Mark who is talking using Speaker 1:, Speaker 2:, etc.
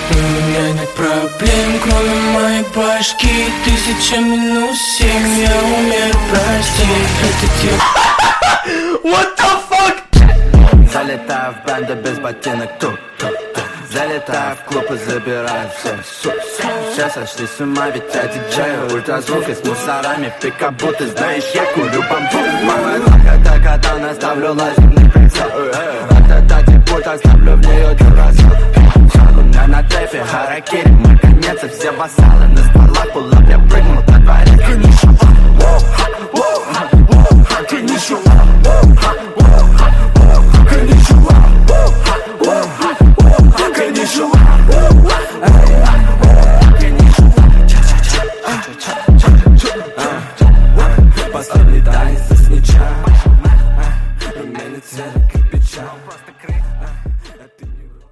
Speaker 1: У меня нет проблем, кроме моей башки. 1000 минус 7, я умею простить. Это тебе.
Speaker 2: What the fuck?
Speaker 3: Залетаю в бенда без ботинок, залетаю в клуб и забираю все. Все сошли с ума, ведь я диджею ультразвук и с мусорами в пикабу. Ты знаешь, я курю бамбук. Мама так, когда наставлю ложный прицел. Рататати-пут, оставлю в нее дюрасел. У меня на трефе харакири, мы конец и все вассалы. На стволах пулап